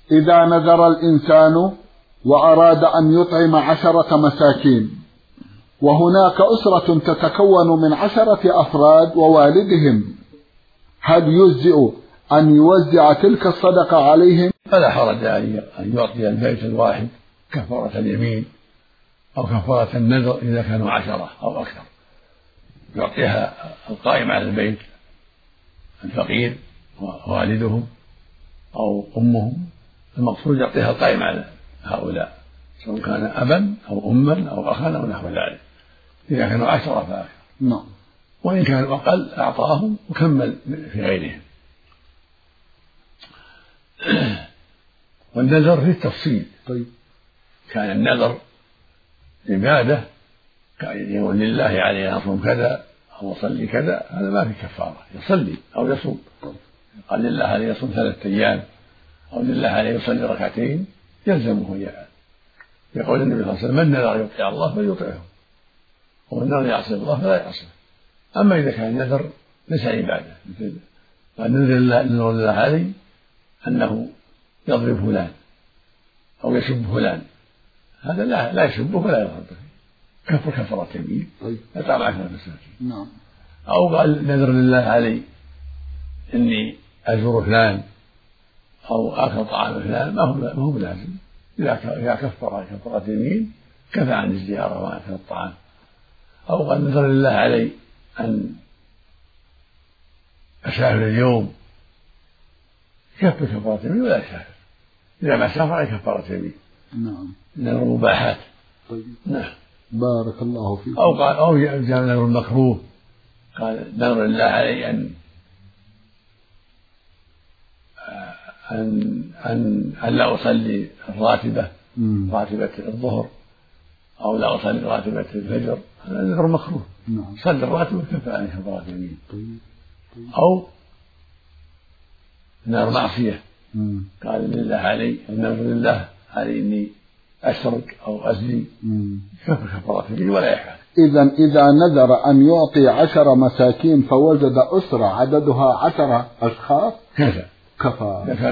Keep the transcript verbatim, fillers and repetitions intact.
إذا نذر الإنسان وأراد أن يطعم عشرة مساكين، وهناك أسرة تتكون من عشرة أفراد ووالدهم، هل يجزئ أن يوزع تلك الصدقة عليهم؟ فلا حرج أن يعطي البيت الواحد كفارة اليمين أو كفارة النذر إذا كانوا عشرة أو أكثر، يعطيها القائم على البيت الفقير ووالدهم أو أمهم، المقصود يعطيها القائم على هؤلاء سواء كان أبا أو أما أو أخا أو نحو ذلك، إذا كانوا عشرة فأكثر. نعم. وإن كانوا أقل أعطاهم وكمل في غيرهم. والنذر في التفصيل. طيب. كان النذر عبادة يقول لله علي أن أصوم كذا أو أصلي كذا، هذا ما في كفارة، يصلي أو يصوم. قال لله علي يصوم ثلاثة أيام أو لله علي يصلي ركعتين يلزمه يفعل. يقول النبي صلى الله عليه وسلم: من نذر يطيع الله فليطيعه ومن نذر يعصي الله فلا يعصيه. أما إذا كان النذر ليس عبادة، مثل قال نذر الله علي أنه يضرب فلان أو يسب فلان، هذا لا لا يسبه ولا يضربه، كفر كفرة يمين يطعم عشرة مساكين. نعم. أو قال نذر لله علي إني أزور فلان أو آكل طعام فلان، ما هو ما هو لازم، إذا كفر كفرة يمين كفى عن الزيارة وأكل الطعام. أو قال نذر لله علي أن أسافر اليوم، كفر كفارة يمين ولا يسافر، إذا ما سافر عليه كفارة يمين. نعم. نذر المباحات. طيب. نعم. بارك الله فيك. أو قال أو جاء نذر المكروه، قال نذر الله علي أن أن أن أن لا أصلي الراتبة راتبة الظهر أو لا أصلي راتبة الفجر، هذا نذر مكروه. نعم. صلي الراتبة كفى عليه كفارة يمين. طيب. طيب. أو نذر معصية، مم. قال لله علي نذر لله علي إني أسرق أو أزني، كفر كفارة يمين ولا يفعل. إذا إذا نذر أن يعطي عشر مساكين فوجد أسرة عددها عشرة أشخاص كفى كفى.